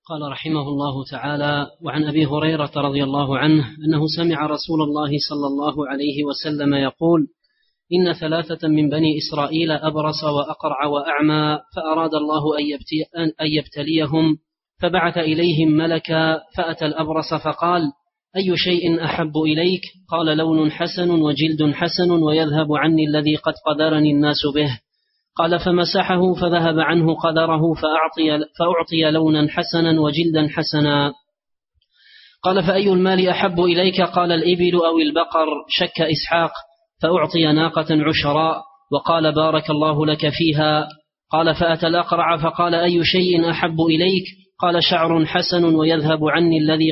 قال رحمه الله تعالى: وعن أبي هريرة رضي الله عنه أنه سمع رسول الله صلى الله عليه وسلم يقول: إن 3 من بني إسرائيل أبرص وأقرع وأعمى، فأراد الله أن يبتليهم، فبعث إليهم ملكا، فأتى الأبرص فقال: أي شيء أحب إليك؟ قال: لون حسن وجلد حسن ويذهب عني الذي قد قدرني الناس به. قال: فمسحه فذهب عنه قدره، فأعطي لونا حسنا وجلدا حسنا. قال: فأي المال أحب إليك؟ قال: الإبل أو البقر. شك إسحاق، فأعطي ناقة عشراء، وقال: بارك الله لك فيها. قال: فأتى الأقرع فقال: أي شيء أحب إليك؟ قال: شعر حسن ويذهب عني الذي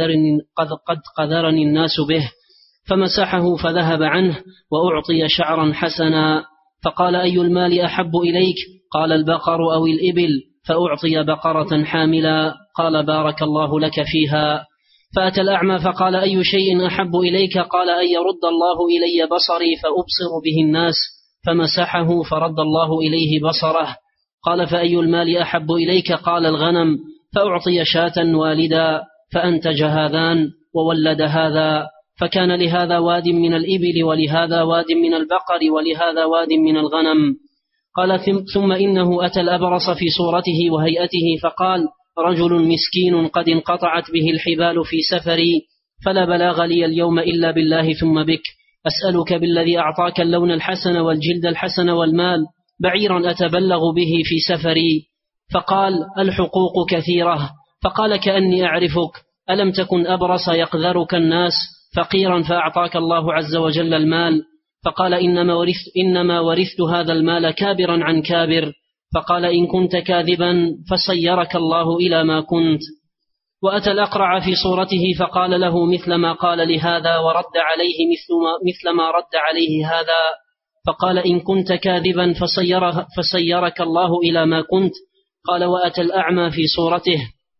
قد قدرني الناس به. فمسحه فذهب عنه، وأعطي شعرا حسنا. فقال: أي المال أحب إليك؟ قال: البقر أو الإبل. فأعطي بقرة حاملا. قال: بارك الله لك فيها. فأتى الأعمى فقال: أي شيء أحب إليك؟ قال: أن يرد الله إلي بصري فأبصر به الناس. فمسحه فرد الله إليه بصره. قال: فأي المال أحب إليك؟ قال: الغنم. فأعطي شاة والدا، فأنتج هذان وولد هذا، فكان لهذا واد من الإبل ولهذا واد من البقر ولهذا واد من الغنم. قال: ثم إنه أتى الأبرص في صورته وهيئته فقال: رجل مسكين قد انقطعت به الحبال في سفري، فلا بلاغ لي اليوم إلا بالله ثم بك، أسألك بالذي أعطاك اللون الحسن والجلد الحسن والمال بعيرا أتبلغ به في سفري. فقال: الحقوق كثيرة. فقال: كأني أعرفك، ألم تكن أبرص يقذرك الناس فقيرا فأعطاك الله عز وجل المال؟ فقال: إنما ورثت هذا المال كابرا عن كابر. فقال: إن كنت كاذبا فصيرك الله إلى ما كنت. وأتى الأقرع في صورته فقال له مثل ما قال لهذا، ورد عليه مثل ما رد عليه هذا. فقال: إن كنت كاذبا فصيرك الله إلى ما كنت. قال: وأتى الأعمى في صورته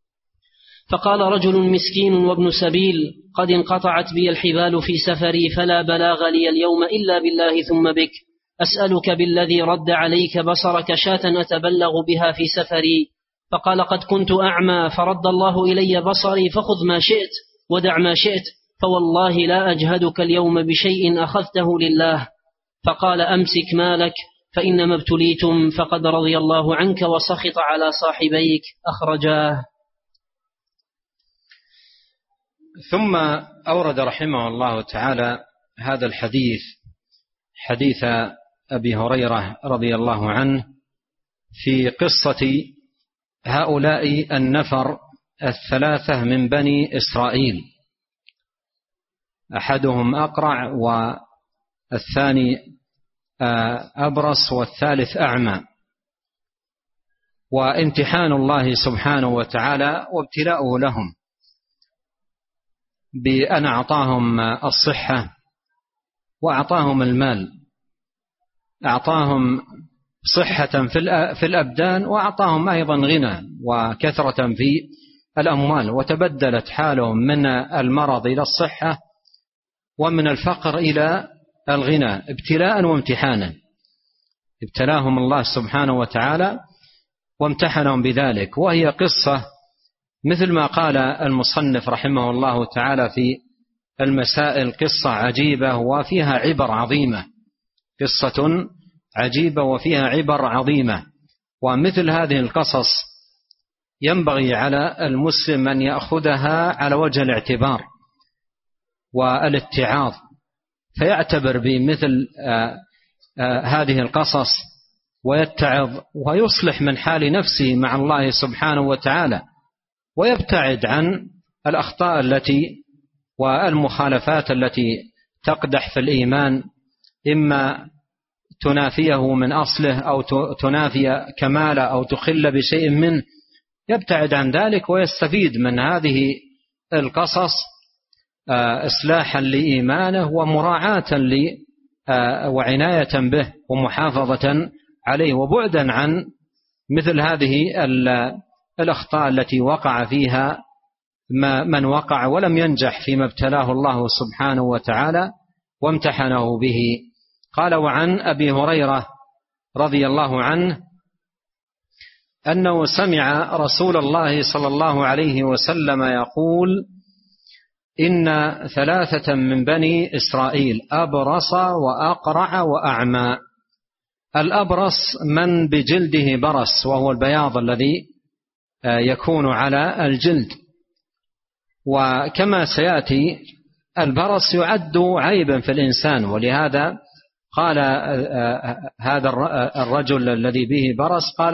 فقال: رجل مسكين وابن سبيل قد انقطعت بي الحبال في سفري، فلا بلاغ لي اليوم إلا بالله ثم بك، أسألك بالذي رد عليك بصرك شاة أتبلغ بها في سفري. فقال: قد كنت أعمى فرد الله إلي بصري، فخذ ما شئت ودع ما شئت، فوالله لا أجهدك اليوم بشيء أخذته لله. فقال: أمسك مالك فإنما ابتليتم، فقد رضي الله عنك وسخط على صاحبيك. أخرجاه. ثم أورد رحمه الله تعالى هذا الحديث، حديث أبي هريرة رضي الله عنه، في قصة هؤلاء النفر 3 من بني إسرائيل، أحدهم أقرع والثاني أبرص والثالث أعمى، وامتحان الله سبحانه وتعالى وابتلاؤه لهم بأن أعطاهم الصحة وأعطاهم المال، أعطاهم صحة في الأبدان، وأعطاهم أيضا غنى وكثرة في الأموال، وتبدلت حالهم من المرض إلى الصحة ومن الفقر إلى الغنى ابتلاء وامتحانا. ابتلاهم الله سبحانه وتعالى وامتحنهم بذلك. وهي قصة مثل ما قال المصنف رحمه الله تعالى في المسائل، قصة عجيبة وفيها عبر عظيمة، قصة عجيبة وفيها عبر عظيمة. ومثل هذه القصص ينبغي على المسلم أن يأخذها على وجه الاعتبار والاتعاظ، فيعتبر بمثل هذه القصص ويتعظ ويصلح من حال نفسه مع الله سبحانه وتعالى، ويبتعد عن الأخطاء التي والمخالفات التي تقدح في الإيمان، إما تنافيه من أصله أو تنافي كماله أو تخل بشيء منه. يبتعد عن ذلك ويستفيد من هذه القصص إصلاحا لإيمانه ومراعاة وعناية به ومحافظة عليه، وبعدا عن مثل هذه الأخطاء التي وقع فيها من وقع ولم ينجح فيما ابتلاه الله سبحانه وتعالى وامتحنه به. قال: وعن أبي هريرة رضي الله عنه أنه سمع رسول الله صلى الله عليه وسلم يقول: إن 3 من بني إسرائيل أبرص وأقرع وأعمى. الأبرص من بجلده برص، وهو البياض الذي يكون على الجلد، وكما سيأتي البرص يعد عيبا في الإنسان، ولهذا قال هذا الرجل الذي به برص قال: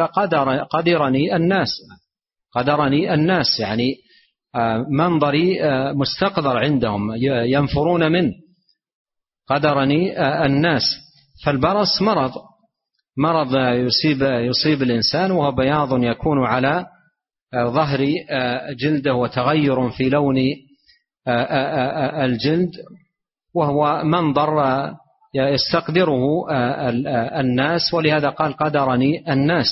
قدرني الناس، يعني منظري مستقذر عندهم ينفرون منه، قدرني الناس. فالبرص مرض يصيب الإنسان، وهو بياض يكون على ظهر جلده وتغير في لون الجلد، وهو منظر يستقدره الناس، ولهذا قال: قدرني الناس.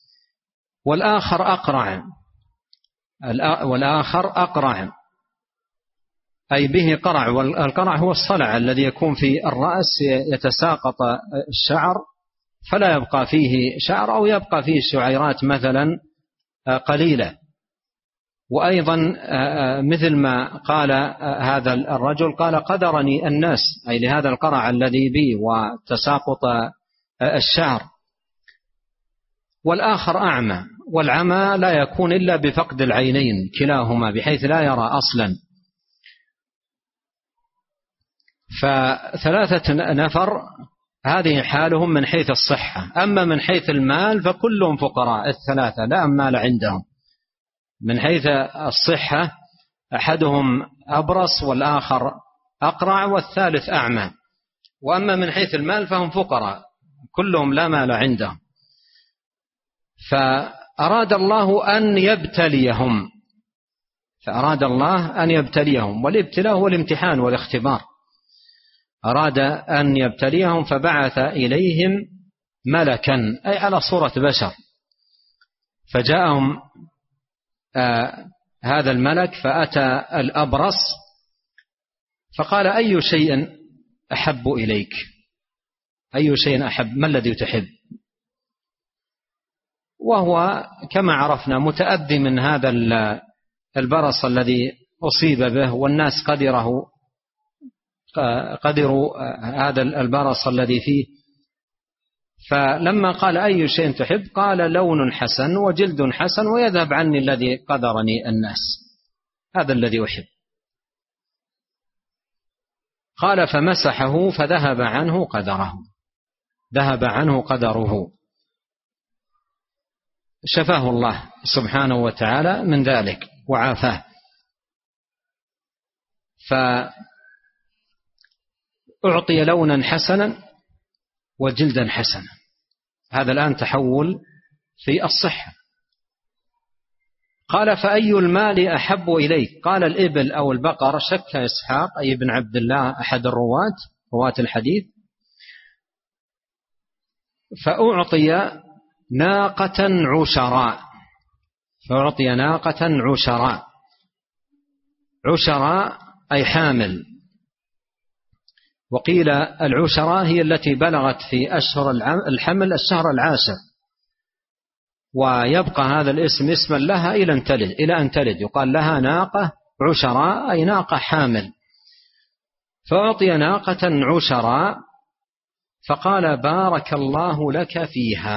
والآخر أقرع أي به قرع، والقرع هو الصلع الذي يكون في الرأس، يتساقط الشعر فلا يبقى فيه شعر، أو يبقى فيه شعيرات مثلا قليلة. وأيضا مثل ما قال هذا الرجل، قال: قدرني الناس، أي لهذا القرع الذي بي وتساقط الشعر. والآخر أعمى، والعمى لا يكون إلا بفقد العينين كلاهما، بحيث لا يرى أصلا. ف3 نفر هذه حالهم من حيث الصحة. أما من حيث المال فكلهم فقراء، 3 لا مال عندهم. من حيث الصحة أحدهم أبرص، والآخر أقرع، والثالث أعمى. وأما من حيث المال فهم فقراء كلهم لا مال عندهم. فأراد الله أن يبتليهم، والابتلاء هو الامتحان والاختبار. أراد أن يبتليهم فبعث إليهم ملكا، أي على صورة بشر. فجاءهم هذا الملك، فأتى الأبرص فقال: أي شيء أحب إليك؟ أي شيء أحب؟ ما الذي تحب؟ وهو كما عرفنا متأذي من هذا البرص الذي أصيب به، والناس قدروا هذا البرص الذي فيه. فلما قال: أي شيء تحب؟ قال: لون حسن وجلد حسن ويذهب عني الذي قدرني الناس، هذا الذي أحب. قال: فمسحه فذهب عنه قدره، شفاه الله سبحانه وتعالى من ذلك وعافاه. فأعطي لونا حسنا وجلدا حسنا. هذا الآن تحول في الصحة. قال: فأي المال أحب إليك؟ قال: الإبل أو البقر. شك إسحاق أي ابن عبد الله أحد رواة الحديث. فأعطي ناقة عشراء أي حامل. وقيل العشراء هي التي بلغت في أشهر الحمل الشهر العاشر، ويبقى هذا الاسم اسما لها إلى أن تلد، يقال لها ناقة عشراء أي ناقة حامل. فأعطي ناقة عشراء فقال: بارك الله لك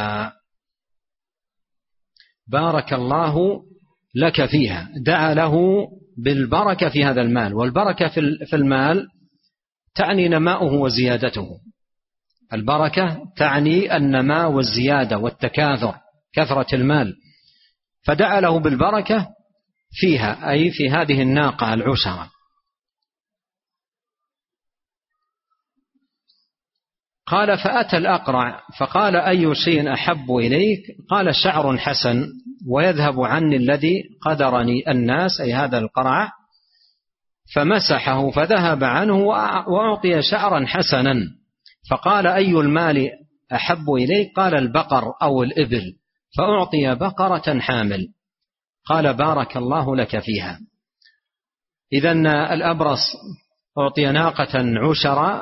فيها، دعا له بالبركة في هذا المال. والبركة في المال تعني نماؤه وزيادته. البركة تعني النماء والزيادة والتكاثر، كثرة المال. فدعا له بالبركة فيها، أي في هذه الناقة العشرة. قال: فأتى الأقرع فقال: أي شيء أحب إليك؟ قال: شعر حسن ويذهب عني الذي قدرني الناس، أي هذا القرع. فمسحه فذهب عنه وأعطي شعرا حسنا. فقال: أي المال أحب إليك؟ قال: البقر أو الإبل. فأعطي بقرة حامل. قال: بارك الله لك فيها. إذن الأبرص أعطي ناقة عشرة،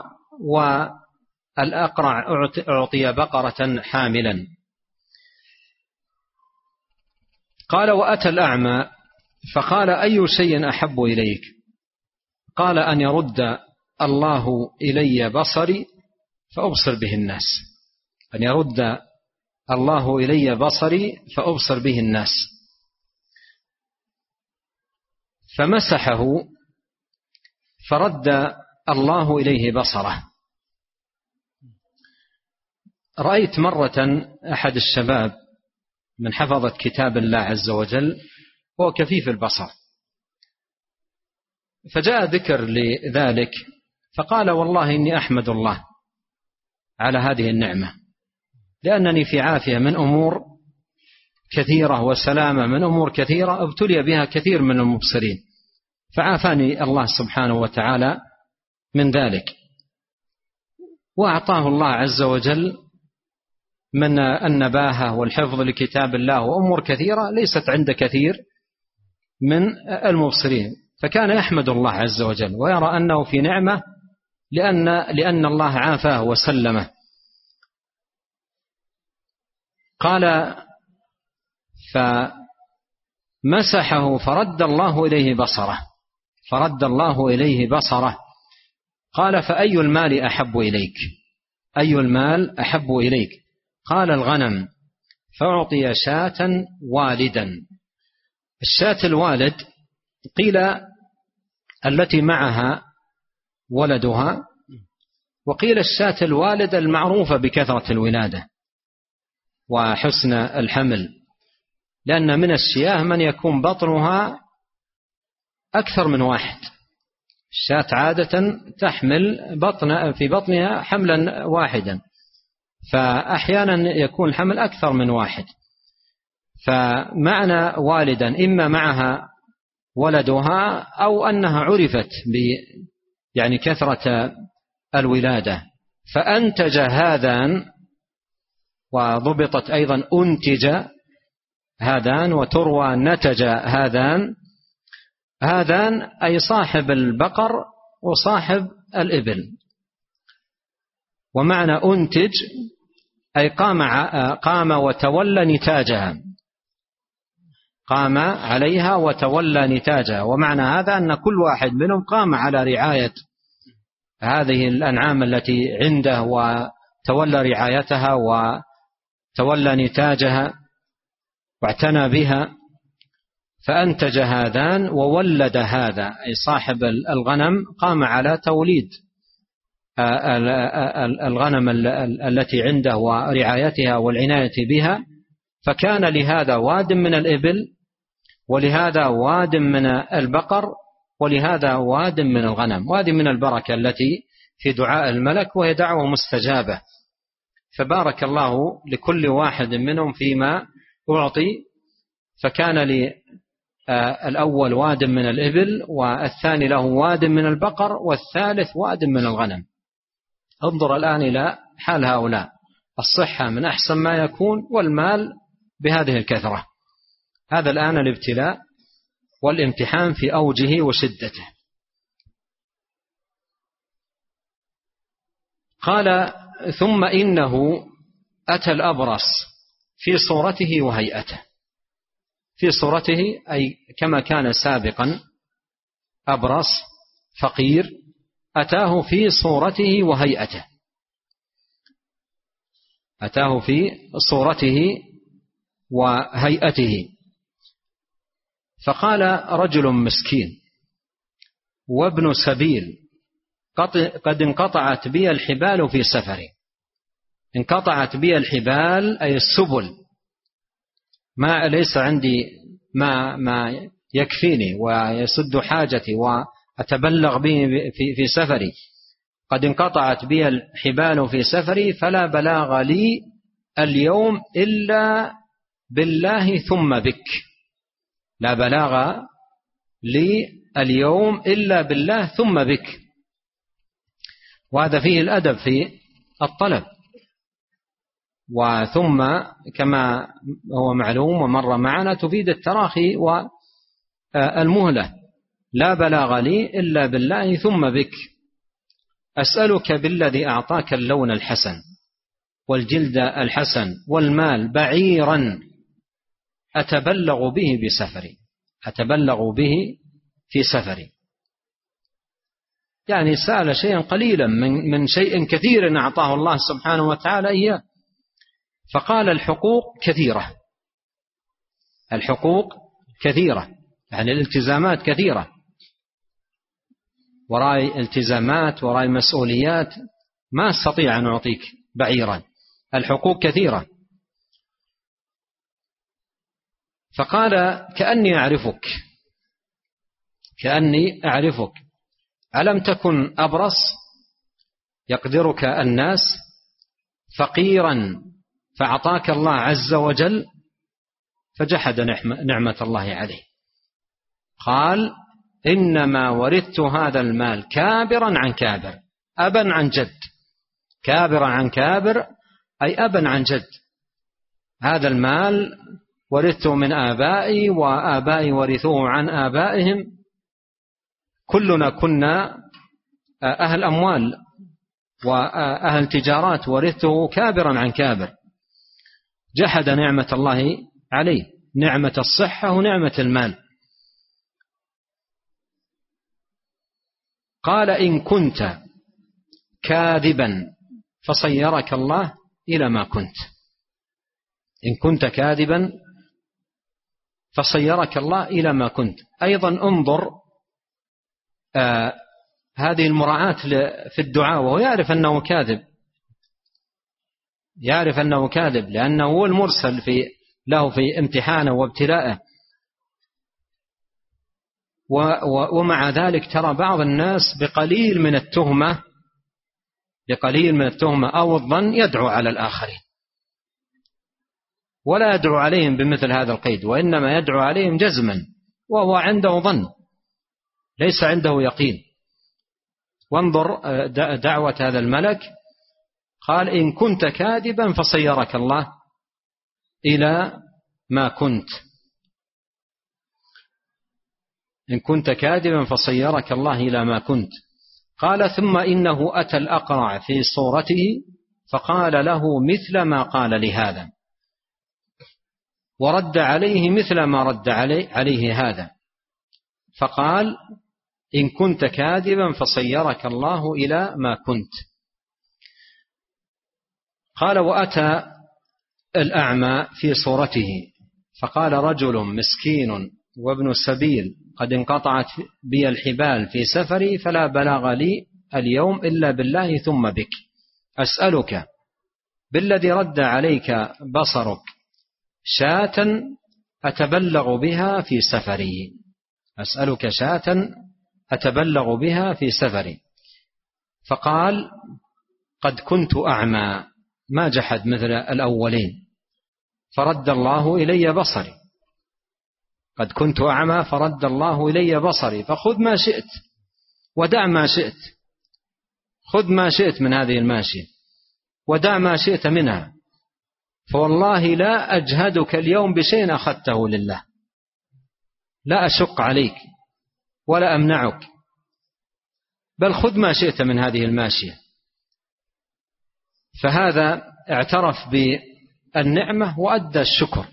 والأقرع أعطي بقرة حاملا. قال: وأتى الأعمى فقال: أي شيء أحب إليك؟ قال: أن يرد الله إلي بصري فأبصر به الناس. أن يرد الله إلي بصري فأبصر به الناس. فمسحه فرد الله إليه بصره. رأيت مرة أحد الشباب من حفظة كتاب الله عز وجل هو كفيف البصر، فجاء ذكر لذلك فقال: والله إني أحمد الله على هذه النعمة، لأنني في عافية من أمور كثيرة وسلامة من أمور كثيرة ابتلي بها كثير من المبصرين، فعافاني الله سبحانه وتعالى من ذلك. وأعطاه الله عز وجل من النباهة والحفظ لكتاب الله وأمور كثيرة ليست عند كثير من المبصرين، فكان يحمد الله عز وجل ويرى أنه في نعمة لأن الله عافاه وسلمه. قال: فمسحه فرد الله إليه بصره. قال: فأي المال أحب إليك؟ أي المال أحب إليك؟ قال: الغنم. فأعطي شاة والدا. الشاة الوالد قيل التي معها ولدها، وقيل الشاة الوالد المعروفة بكثرة الولادة وحسن الحمل، لأن من الشياه من يكون بطنها أكثر من واحد. الشاة عادة تحمل في بطنها حملا واحدا، فأحيانا يكون الحمل أكثر من واحد. فمعنى والدا إما معها ولدها أو أنها عرفت يعني كثرة الولادة، فأنتج هذان، وضبطت أيضا أنتج هذان، وتروى نتج هذان أي صاحب البقر وصاحب الإبل. ومعنى أنتج أي قام وتولى نتاجها، قام عليها وتولى نتاجها. ومعنى هذا أن كل واحد منهم قام على رعاية هذه الأنعام التي عنده وتولى رعايتها وتولى نتاجها واعتنى بها، فأنتج هذان وولد هذا، أي صاحب الغنم قام على توليد الغنم التي عنده ورعايتها والعناية بها، فكان لهذا واد من الإبل، ولهذا واد من البقر، ولهذا واد من الغنم. وهذه من البركة التي في دعاء الملك، وهي دعوة مستجابة، فبارك الله لكل واحد منهم فيما أعطي. فكان الأول واد من الإبل، والثاني له واد من البقر، والثالث واد من الغنم. انظر الآن إلى حال هؤلاء، الصحة من أحسن ما يكون، والمال بهذه الكثرة. هذا الآن الابتلاء والامتحان في أوجه وشدته. قال: ثم إنه أتى الأبرص في صورته وهيئته. في صورته أي كما كان سابقا أبرص فقير، أتاه في صورته وهيئته، أتاه في صورته وهيئته. فقال: رجل مسكين وابن سبيل قد انقطعت بي الحبال في سفري. انقطعت بي الحبال أي السبل، ما ليس عندي ما يكفيني ويسد حاجتي وأتبلغ به في سفري. قد انقطعت بي الحبال في سفري، فلا بلاغ لي اليوم إلا بالله ثم بك. لا بلاغ لي اليوم إلا بالله ثم بك. وهذا فيه الأدب في الطلب. وثم كما هو معلوم ومر معنا تفيد التراخي والمهلة. لا بلاغ لي إلا بالله ثم بك. أسألك بالذي أعطاك اللون الحسن والجلد الحسن والمال بعيرا. أتبلغ به بسفري، أتبلغ به في سفري، يعني سأل شيئا قليلا من شيء كثير أعطاه الله سبحانه وتعالى إياه. فقال الحقوق كثيرة، الحقوق كثيرة، يعني الالتزامات كثيرة، وراي التزامات وراي مسؤوليات، ما أستطيع أن أعطيك بعيرا، الحقوق كثيرة. فقال كأني أعرفك، كأني أعرفك، ألم تكن أبرص يقدرك الناس، فقيرا فأعطاك الله عز وجل، فجحد نعمة الله عليه. قال إنما ورثت هذا المال كابرا عن كابر، أبا عن جد، كابرا عن كابر أي أبا عن جد. هذا المال ورثته من آبائي، وآبائي ورثوه عن آبائهم، كلنا كنا أهل أموال وأهل تجارات، ورثته كابرا عن كابر. جحد نعمة الله عليه، نعمة الصحة ونعمة المال. قال إن كنت كاذبا فصيرك الله إلى ما كنت، إن كنت كاذبا فصيرك الله إلى ما كنت. أيضا انظر هذه المراعاة في الدعاء، وهو يعرف أنه كاذب، يعرف أنه كاذب، لأنه هو المرسل له في امتحانه وابتلاءه. ومع ذلك ترى بعض الناس بقليل من التهمة أو الظن يدعو على الآخرين، ولا يدعو عليهم بمثل هذا القيد، وإنما يدعو عليهم جزما، وهو عنده ظن ليس عنده يقين. وانظر دعوة هذا الملك، قال إن كنت كاذبا فصيرك الله إلى ما كنت، إن كنت كاذبا فصيرك الله إلى ما كنت. قال ثم إنه أتى الأقرع في صورته فقال له مثل ما قال لهذا، ورد عليه مثل ما رد عليه هذا، فقال إن كنت كاذبا فصيرك الله إلى ما كنت. قال وأتى الأعمى في صورته فقال رجل مسكين وابن السبيل قد انقطعت بي الحبال في سفري، فلا بلاغ لي اليوم إلا بالله ثم بك، أسألك بالذي رد عليك بصرك شاة أتبلغ بها في سفري، أسألك شاة أتبلغ بها في سفري. فقال قد كنت أعمى، ما جحد مثل الأولين، فرد الله إلي بصري، قد كنت أعمى فرد الله إلي بصري، فخذ ما شئت ودع ما شئت، خذ ما شئت من هذه الماشية ودع ما شئت منها، فوالله لا أجهدك اليوم بشيء أخذته لله، لا أشق عليك ولا أمنعك، بل خذ ما شئت من هذه الماشية. فهذا اعترف بالنعمة وأدى الشكر،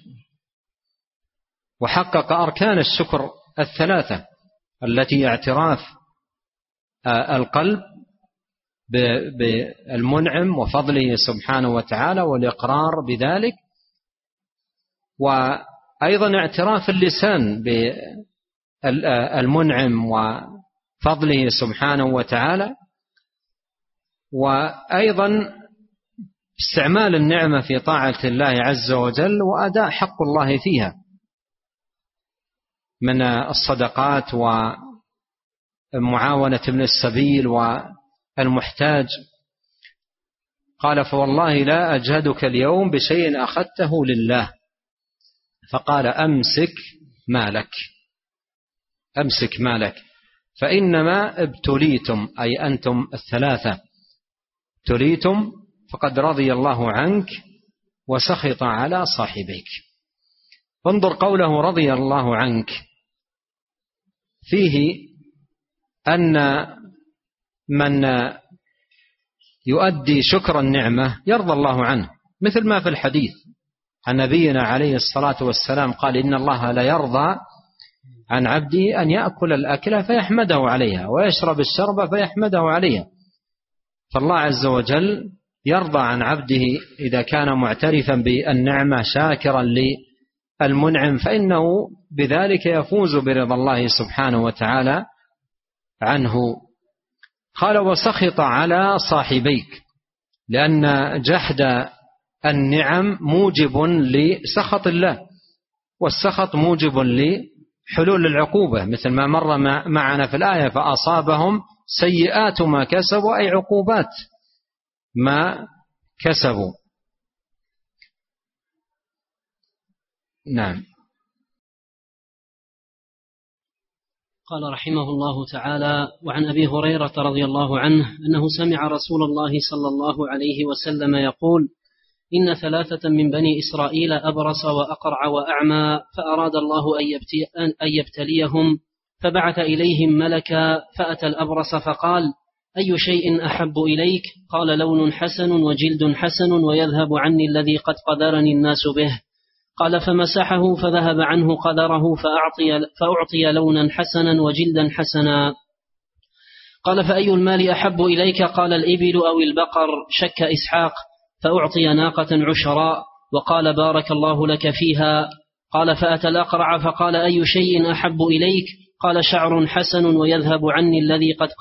وحقق أركان الشكر الثلاثة التي اعتراف القلب بالمنعم وفضله سبحانه وتعالى والإقرار بذلك، وأيضا اعتراف اللسان بالمنعم وفضله سبحانه وتعالى، وأيضا استعمال النعمة في طاعة الله عز وجل وأداء حق الله فيها من الصدقات ومعاونة ابن السبيل والمحتاج. قال فوالله لا أجهدك اليوم بشيء أخذته لله. فقال أمسك مالك، أمسك مالك، فإنما ابتليتم، أي أنتم الثلاثة ابتليتم، فقد رضي الله عنك وسخط على صاحبيك. انظر قوله رضي الله عنك، فيه أن من يؤدي شكر النعمة يرضى الله عنه، مثل ما في الحديث عن نبينا عليه الصلاة والسلام قال إن الله لا يرضى عن عبده أن يأكل الأكلة فيحمده عليها ويشرب الشرب فيحمده عليها. فالله عز وجل يرضى عن عبده إذا كان معترفا بالنعمة شاكرا للمنعم، فإنه بذلك يفوز برضا الله سبحانه وتعالى عنه. قال وسخط على صاحبيك، لأن جحد النعم موجب لسخط الله، والسخط موجب لحلول العقوبة، مثل ما مر معنا في الآية فأصابهم سيئات ما كسبوا، أي عقوبات ما كسبوا. نعم. قال رحمه الله تعالى: وعن أبي هريرة رضي الله عنه أنه سمع رسول الله صلى الله عليه وسلم يقول: إن 3 من بني إسرائيل أبرص وأقرع وأعمى، فأراد الله أن يبتليهم، فبعث إليهم ملكا، فأتى الأبرص فقال: أي شيء أحب إليك؟ قال: لون حسن وجلد حسن ويذهب عني الذي قد قدرني الناس به. قال: فمسحه فذهب عنه قدره، فأعطي لونا حسنا وجلدا حسنا. قال: فأي المال أحب إليك؟ قال: الإبل أو البقر. شك إسحاق، فأعطي ناقة عشراء، وقال: بارك الله لك فيها. قال: فأتى الأقرع فقال: أي شيء أحب إليك؟ قال: شعر حسن ويذهب عني الذي قد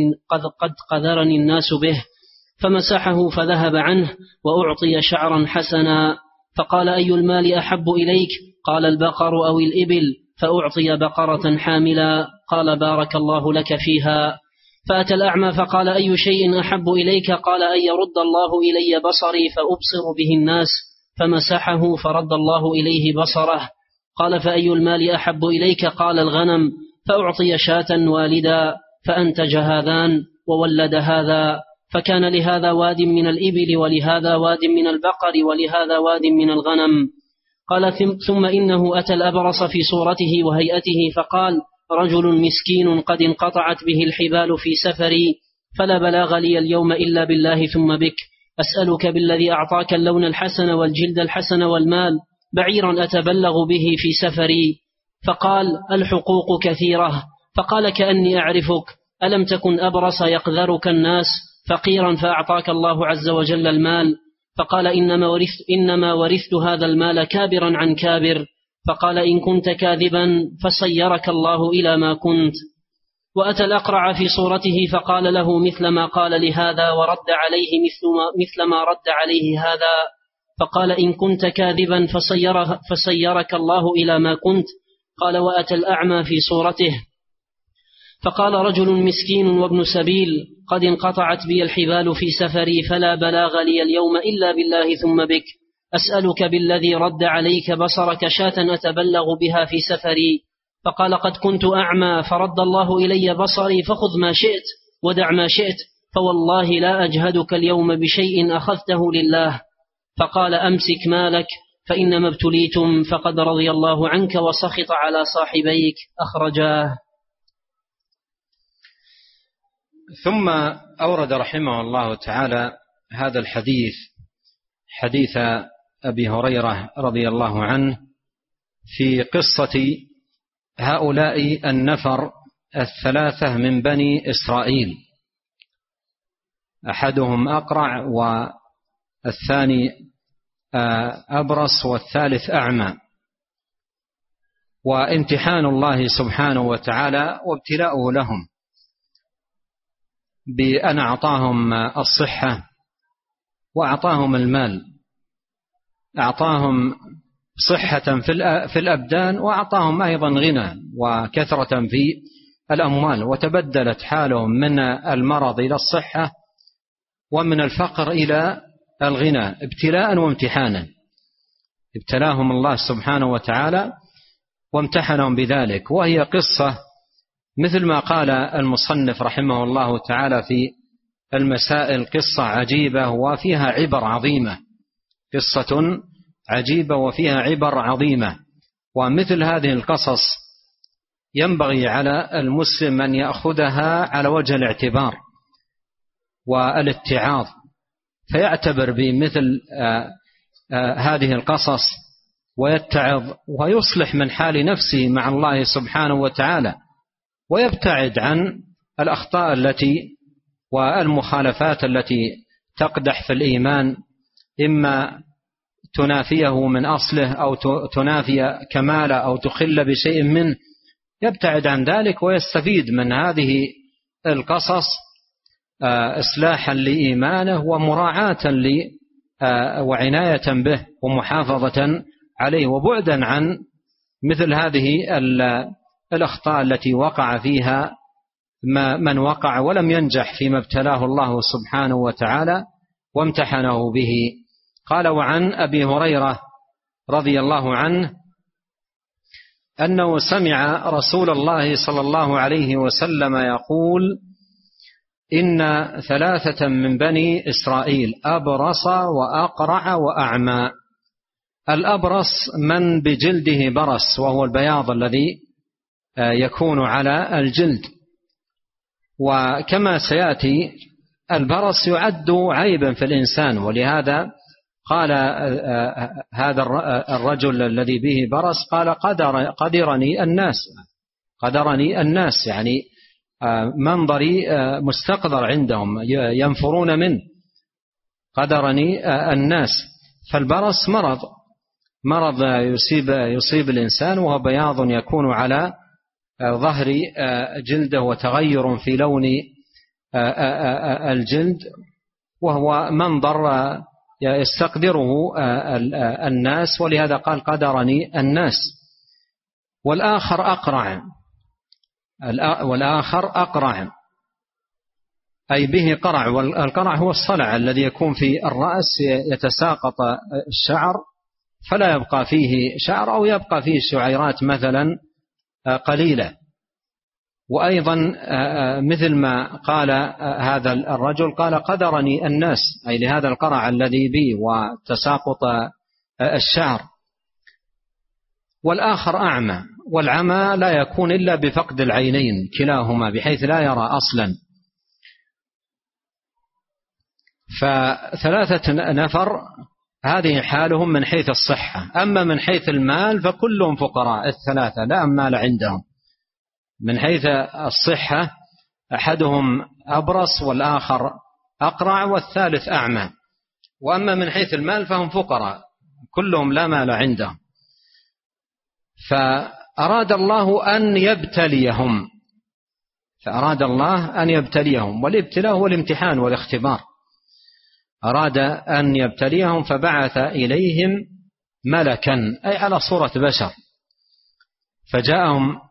قدرني الناس به. فمسحه فذهب عنه، وأعطي شعرا حسنا. فقال: أي المال أحب إليك؟ قال: البقر أو الإبل. فأعطي بقرة حاملا. قال: بارك الله لك فيها. فأتى الأعمى فقال: أي شيء أحب إليك؟ قال: أن يرد الله إلي بصري فأبصر به الناس. فمسحه فرد الله إليه بصره. قال: فأي المال أحب إليك؟ قال: الغنم. فأعطي شاة والدا، فأنتج هذان وولد هذا، فكان لهذا واد من الإبل ولهذا واد من البقر ولهذا واد من الغنم. قال: ثم إنه أتى الأبرص في صورته وهيئته فقال: رجل مسكين قد انقطعت به الحبال في سفري، فلا بلاغ لي اليوم إلا بالله ثم بك، أسألك بالذي أعطاك اللون الحسن والجلد الحسن والمال بعيرا أتبلغ به في سفري. فقال: الحقوق كثيرة. فقال: كأني أعرفك، ألم تكن أبرص يقذرك الناس فقيرا فأعطاك الله عز وجل المال؟ فقال: إنما ورثت هذا المال كابرا عن كابر. فقال: إن كنت كاذبا فصيرك الله إلى ما كنت. وأتى الأقرع في صورته فقال له مثل ما قال لهذا، ورد عليه مثل ما رد عليه هذا. فقال: إن كنت كاذبا فصيرك الله إلى ما كنت. قال: وأتى الأعمى في صورته فقال: رجل مسكين وابن سبيل قد انقطعت بي الحبال في سفري، فلا بلاغ لي اليوم إلا بالله ثم بك، أسألك بالذي رد عليك بصرك شاة أتبلغ بها في سفري. فقال: قد كنت أعمى فرد الله إلي بصري، فخذ ما شئت ودع ما شئت، فوالله لا أجهدك اليوم بشيء أخذته لله. فقال: أمسك مالك فإنما ابتليتم، فقد رضي الله عنك وسخط على صاحبيك. أخرجاه. ثم أورد رحمه الله تعالى هذا الحديث، حديث أبي هريرة رضي الله عنه، في قصة هؤلاء النفر 3 من بني إسرائيل، أحدهم أقرع والثاني أبرص والثالث أعمى، وامتحان الله سبحانه وتعالى وابتلاؤه لهم بأن أعطاهم الصحة وأعطاهم المال، أعطاهم صحة في الأبدان وأعطاهم أيضا غنى وكثرة في الأموال، وتبدلت حالهم من المرض إلى الصحة ومن الفقر إلى الغنى ابتلاء وامتحانا. ابتلاهم الله سبحانه وتعالى وامتحنهم بذلك، وهي قصة مثل ما قال المصنف رحمه الله تعالى في المسائل، قصة عجيبة وفيها عبر عظيمة، قصة عجيبة وفيها عبر عظيمة. ومثل هذه القصص ينبغي على المسلم أن يأخذها على وجه الاعتبار والاتعاظ، فيعتبر بمثل هذه القصص ويتعظ ويصلح من حال نفسه مع الله سبحانه وتعالى، ويبتعد عن الأخطاء التي والمخالفات التي تقدح في الإيمان، إما تنافيه من أصله أو تنافي كماله أو تخل بشيء منه، يبتعد عن ذلك ويستفيد من هذه القصص إصلاحا لإيمانه ومراعاة وعناية به ومحافظة عليه، وبعدا عن مثل هذه الأخطاء التي وقع فيها من وقع ولم ينجح فيما ابتلاه الله سبحانه وتعالى وامتحنه به. قال: وعن أبي هريرة رضي الله عنه أنه سمع رسول الله صلى الله عليه وسلم يقول: إن 3 من بني إسرائيل أبرص وأقرع وأعمى. الأبرص من بجلده برص، وهو البياض الذي يكون على الجلد، وكما سيأتي البرص يعد عيبا في الإنسان، ولهذا قال هذا الرجل الذي به برص قال: قدرني الناس، يعني منظري مستقذر عندهم ينفرون منه، قدرني الناس. فالبرص مرض يصيب الإنسان، وهو بياض يكون على ظهر جلده وتغير في لون الجلد، وهو منظر يستقدره الناس، ولهذا قال: قدرني الناس. والآخر أقرع أي به قرع، والقرع هو الصلع الذي يكون في الرأس يتساقط الشعر فلا يبقى فيه شعر، أو يبقى فيه شعيرات مثلا قليلة. وأيضا مثل ما قال هذا الرجل قال: قدرني الناس، أي لهذا القرع الذي بي وتساقط الشعر. والآخر أعمى، والعمى لا يكون إلا بفقد العينين كلاهما بحيث لا يرى أصلا. ف3 نفر هذه حالهم من حيث الصحة. أما من حيث المال فكلهم فقراء، 3 لا مال عندهم. من حيث الصحة أحدهم أبرص والآخر أقرع والثالث أعمى. وأما من حيث المال فهم فقراء كلهم لا مال عندهم. فأراد الله أن يبتليهم، والابتلاء هو الامتحان والاختبار. أراد أن يبتليهم فبعث إليهم ملكا، أي على صورة بشر، فجاءهم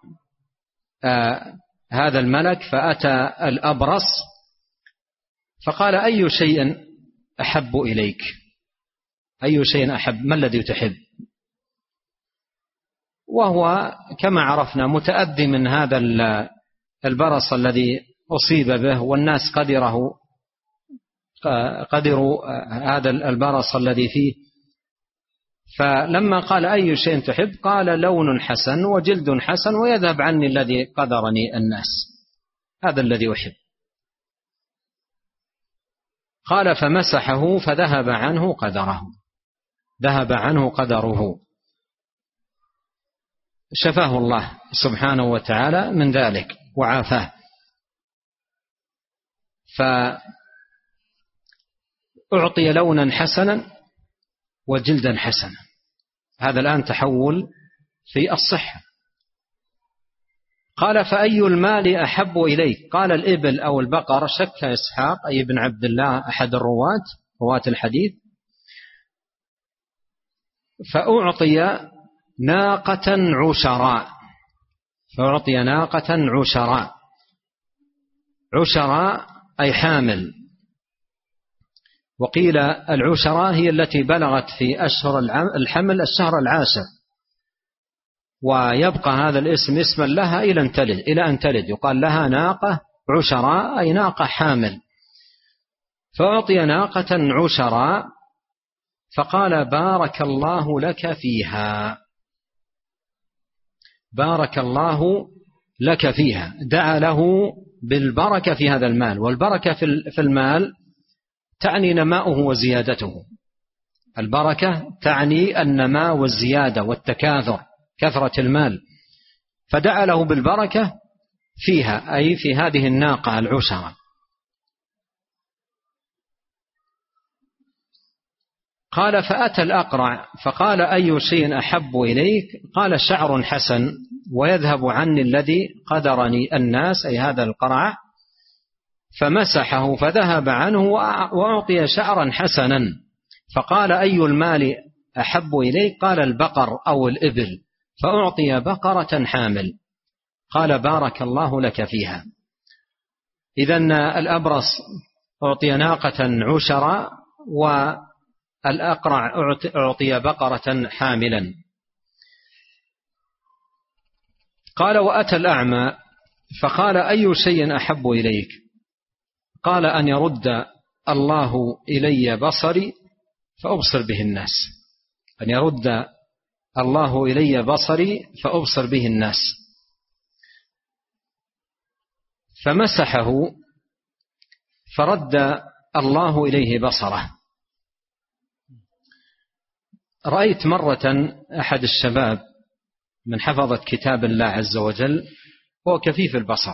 هذا الملك فأتى الأبرص فقال: أي شيء أحب إليك؟ أي شيء أحب؟ ما الذي تحب؟ وهو كما عرفنا متأذي من هذا البرص الذي أصيب به، والناس قدروا هذا البرص الذي فيه. فلما قال: أي شيء تحب؟ قال: لون حسن وجلد حسن ويذهب عني الذي قدرني الناس، هذا الذي أحب. قال: فمسحه فذهب عنه قدره، شفاه الله سبحانه وتعالى من ذلك وعافاه. فأعطي لونا حسنا وجلدا حسنا. هذا الآن تحول في الصحة. قال: فأي المال أحب إليك؟ قال: الإبل أو البقر. شك إسحاق أي ابن عبد الله أحد رواة الحديث. فأعطي ناقة عشراء أي حامل. وقيل العشراء هي التي بلغت في أشهر الحمل الشهر العاشر، ويبقى هذا الاسم اسما لها إلى أن تلد، يقال لها ناقة عشراء أي ناقة حامل. فأعطي ناقة عشراء فقال: بارك الله لك فيها، بارك الله لك فيها. دعا له بالبركة في هذا المال، والبركة في المال تعني نماؤه وزيادته. البركة تعني النماء والزيادة والتكاثر، كثرة المال، فدعا له بالبركة فيها، أي في هذه الناقة العشرة. قال فأتى الأقرع فقال أي شيء أحب إليك؟ قال شعر حسن ويذهب عني الذي قدرني الناس، أي هذا القرع، فمسحه فذهب عنه وأعطي شعرا حسنا. فقال أي المال أحب إليك؟ قال البقر أو الإبل، فأعطي بقرة حامل. قال بارك الله لك فيها. إذن الأبرص أعطي ناقة عشرة، والأقرع أعطي بقرة حاملا. قال وأتى الأعمى فقال أي شيء أحب إليك؟ قال أن يرد الله إلي بصري فأبصر به الناس، أن يرد الله إلي بصري فأبصر به الناس. فمسحه فرد الله إليه بصره. رأيت مرة أحد الشباب من حفظة كتاب الله عز وجل هو كفيف البصر،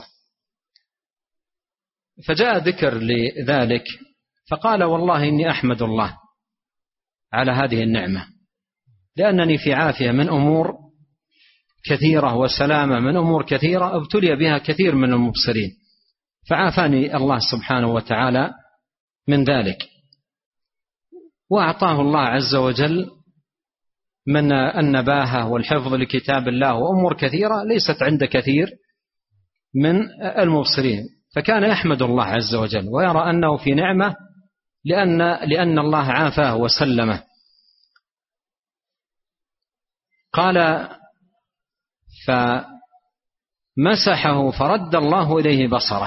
فجاء ذكر لذلك فقال والله إني أحمد الله على هذه النعمة، لأنني في عافية من أمور كثيرة وسلامة من أمور كثيرة ابتلي بها كثير من المبصرين، فعافاني الله سبحانه وتعالى من ذلك، وأعطاه الله عز وجل من النباهة والحفظ لكتاب الله وأمور كثيرة ليست عند كثير من المبصرين، فكان يحمد الله عز وجل ويرى أنه في نعمة لأن الله عافاه وسلمه. قال فمسحه فرد الله إليه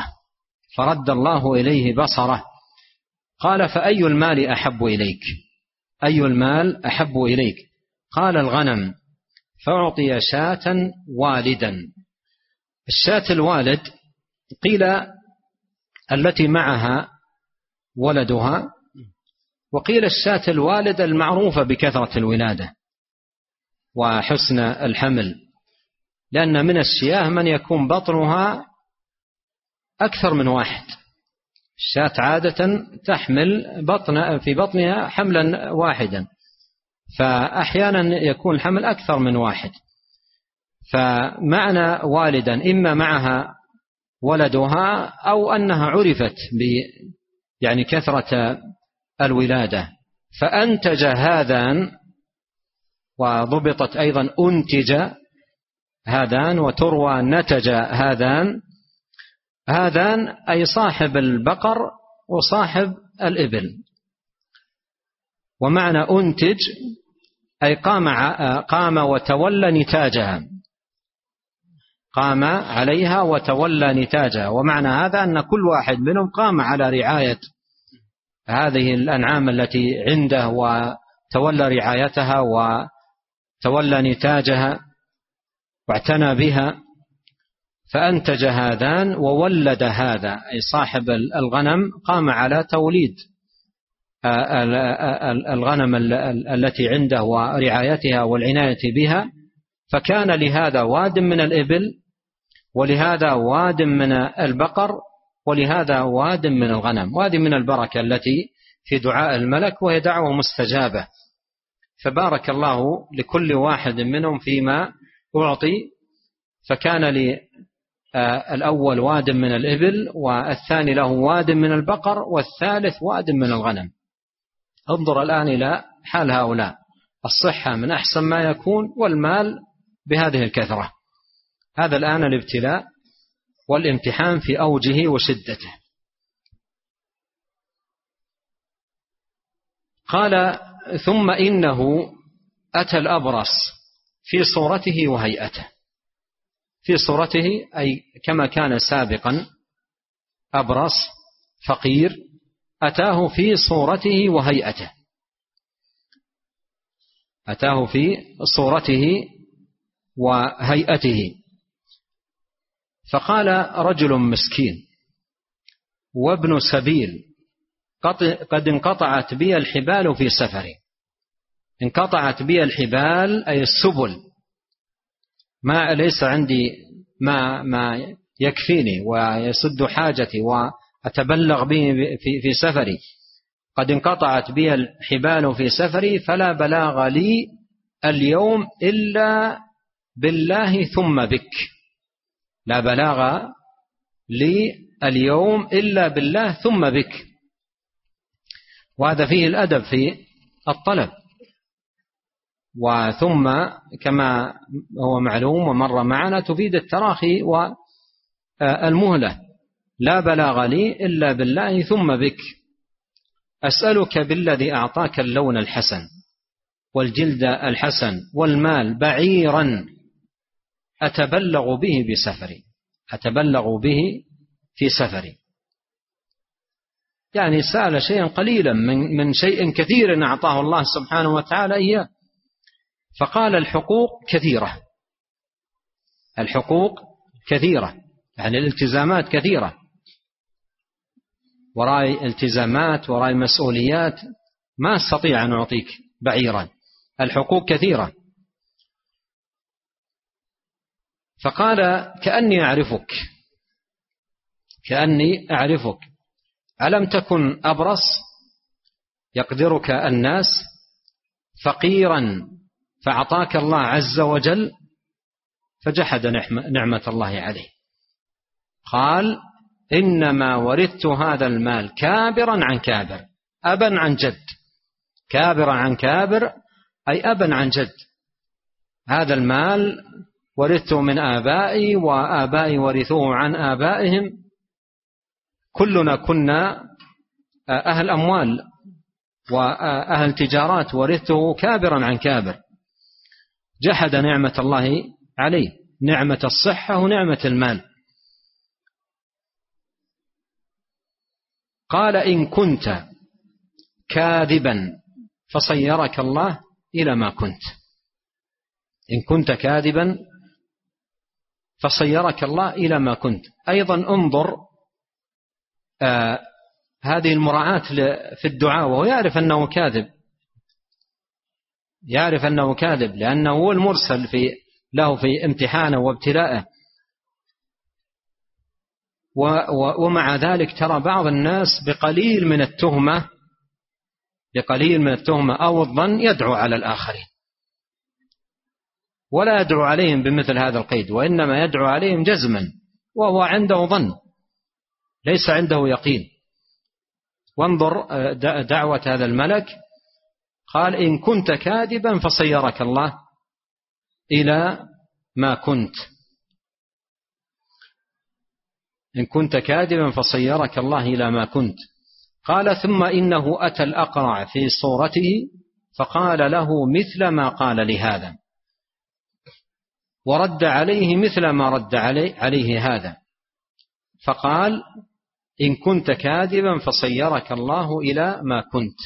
بصره. قال فأي المال أحب إليك؟ أي المال أحب إليك؟ قال الغنم، فأعطي شاة والدا. الشاة الوالد قيل التي معها ولدها، وقيل الشاة الوالد المعروفة بكثرة الولادة وحسن الحمل، لأن من الشياه من يكون بطنها أكثر من واحد. الشاة عادة تحمل في بطنها حملا واحدا، فأحيانا يكون الحمل أكثر من واحد. فمعنى والدا إما معها ولدها أو أنها عرفت يعني كثرة الولادة، فأنتج هذان، وضبطت أيضا أنتج هذان، وتروى نتج هذان أي صاحب البقر وصاحب الإبل. ومعنى أنتج أي قام وتولى نتاجها، قام عليها وتولى نتاجها. ومعنى هذا أن كل واحد منهم قام على رعاية هذه الأنعام التي عنده وتولى رعايتها وتولى نتاجها واعتنى بها، فأنتج هذان وولد هذا، أي صاحب الغنم قام على توليد الغنم التي عنده ورعايتها والعناية بها، فكان لهذا واد من الإبل، ولهذا واد من البقر، ولهذا واد من الغنم. وهذه من البركة التي في دعاء الملك، وهي دعوة مستجابة، فبارك الله لكل واحد منهم فيما أعطي. فكان للأول واد من الإبل، والثاني له واد من البقر، والثالث واد من الغنم. انظر الآن إلى حال هؤلاء، الصحة من أحسن ما يكون، والمال بهذه الكثرة. هذا الآن الابتلاء والامتحان في أوجه وشدته. قال ثم إنه أتى الأبرص في صورته وهيئته. في صورته أي كما كان سابقا أبرص فقير، أتاه في صورته وهيئته، أتاه في صورته وهيئته. فقال رجل مسكين وابن سبيل قد انقطعت بي الحبال في سفري. انقطعت بي الحبال أي السبل، ما ليس عندي ما يكفيني ويسد حاجتي وأتبلغ به في سفري، قد انقطعت بي الحبال في سفري فلا بلاغ لي اليوم إلا بالله ثم بك. لا بلاغ لي اليوم إلا بالله ثم بك. وهذا فيه الأدب في الطلب. وثم كما هو معلوم ومر معنا تفيد التراخي والمهلة. لا بلاغ لي إلا بالله ثم بك، أسألك بالذي أعطاك اللون الحسن والجلد الحسن والمال بعيرا أتبلغ به بسفري، أتبلغ به في سفري. يعني سأل شيئا قليلا من شيء كثير أعطاه الله سبحانه وتعالى إياه. فقال الحقوق كثيرة، الحقوق كثيرة، يعني الالتزامات كثيرة، وراي التزامات وراي مسؤوليات، ما أستطيع أن أعطيك بعيرا، الحقوق كثيرة. فقال كأني أعرفك، كأني أعرفك، ألم تكن أبرص يقدرك الناس فقيرا فأعطاك الله عز وجل فجحد نعمة الله عليه. قال إنما ورثت هذا المال كابرا عن كابر، أبا عن جد. كابرا عن كابر أي أبا عن جد. هذا المال ورثته من آبائي وآبائي ورثوه عن آبائهم، كلنا كنا أهل أموال وأهل تجارات، ورثته كابرا عن كابر. جحد نعمة الله عليه، نعمة الصحة ونعمة المال. قال إن كنت كاذبا فصيرك الله إلى ما كنت. إن كنت كاذبا فصيرك الله إلى ما كنت. أيضا انظر هذه المراعاة في الدعاء، وهو يعرف أنه كاذب، يعرف أنه كاذب لأنه هو المرسل له في امتحانه وابتلاءه. ومع ذلك ترى بعض الناس بقليل من التهمة أو الظن يدعو على الآخرين، ولا يدعو عليهم بمثل هذا القيد، وإنما يدعو عليهم جزما وهو عنده ظن ليس عنده يقين. وانظر دعوة هذا الملك، قال إن كنت كاذبا فصيرك الله إلى ما كنت. إن كنت كاذبا فصيرك الله إلى ما كنت. قال ثم إنه أتى الأقرع في صورته فقال له مثل ما قال لهذا، ورد عليه مثل ما رد عليه هذا، فقال إن كنت كاذبا فصيرك الله إلى ما كنت.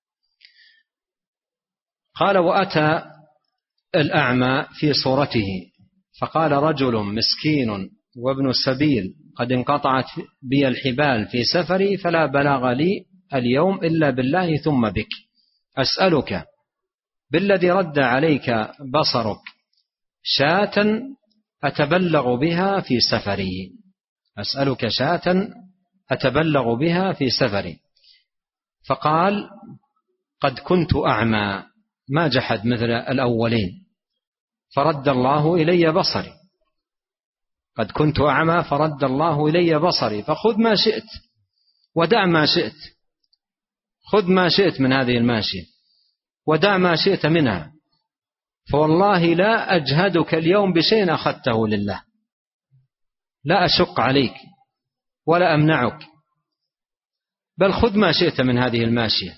قال وأتى الأعمى في صورته فقال رجل مسكين وابن السبيل قد انقطعت بي الحبال في سفري فلا بلاغ لي اليوم إلا بالله ثم بك، أسألك بالذي رد عليك بصرك شاة أتبلغ بها في سفري، أسألك شاة أتبلغ بها في سفري. فقال قد كنت أعمى، ما جحد مثل الأولين، فرد الله إلي بصري. قد كنت أعمى فرد الله إلي بصري، فخذ ما شئت ودع ما شئت، خذ ما شئت من هذه الماشية ودع ما شئت منها، فوالله لا أجهدك اليوم بشيء أخذته لله، لا أشق عليك ولا أمنعك، بل خذ ما شئت من هذه الماشية.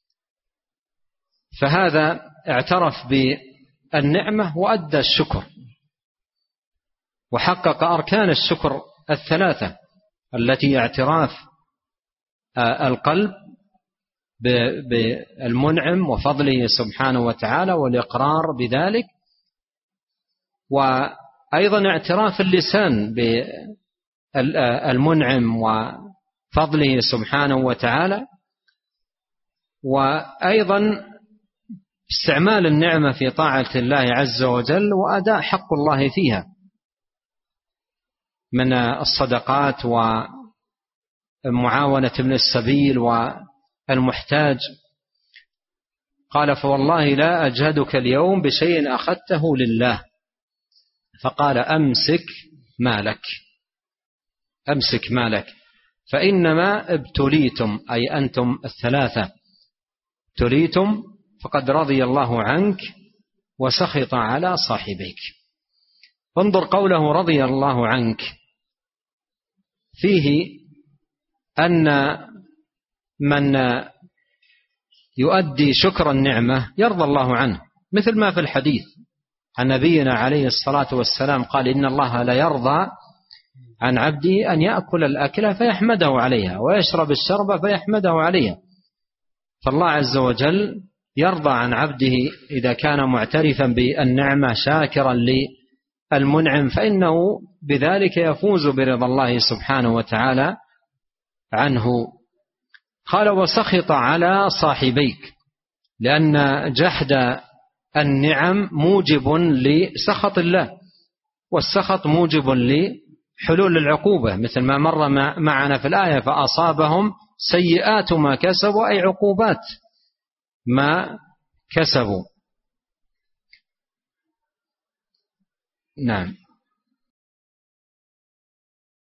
فهذا اعترف بالنعمة وأدى الشكر، وحقق أركان الشكر الثلاثة التي اعتراف القلب بالمنعم وفضله سبحانه وتعالى والإقرار بذلك، وأيضا اعتراف اللسان بالمنعم وفضله سبحانه وتعالى، وأيضا استعمال النعمة في طاعة الله عز وجل وأداء حق الله فيها من الصدقات ومعاونة ابن السبيل والمحتاج. قال فوالله لا أجهدك اليوم بشيء أخذته لله. فقال أمسك مالك فإنما ابتليتم، أي أنتم الثلاثة ابتليتم، فقد رضي الله عنك وسخط على صاحبيك. انظر قوله رضي الله عنك، فيه أن من يؤدي شكر النعمة يرضى الله عنه، مثل ما في الحديث عن نبينا عليه الصلاة والسلام قال إن الله لا يرضى عن عبده أن يأكل الأكلة فيحمده عليها ويشرب الشرب فيحمده عليها. فالله عز وجل يرضى عن عبده إذا كان معترفا بالنعمة شاكرا للمنعم، فإنه بذلك يفوز برضا الله سبحانه وتعالى عنه. قال وسخط على صاحبيك، لأن جحد النعم موجب لسخط الله، والسخط موجب لحلول العقوبة، مثل ما مر معنا في الآية فأصابهم سيئات ما كسبوا، أي عقوبات ما كسبوا. نعم.